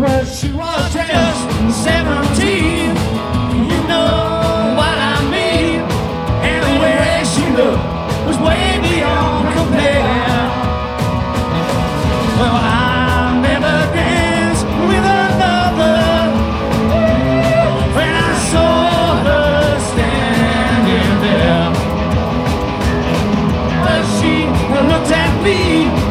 Well, she was just 17. You know what I mean. And the way she looked was way beyond compare. Well, I never danced with another when I saw her standing there. But she looked at me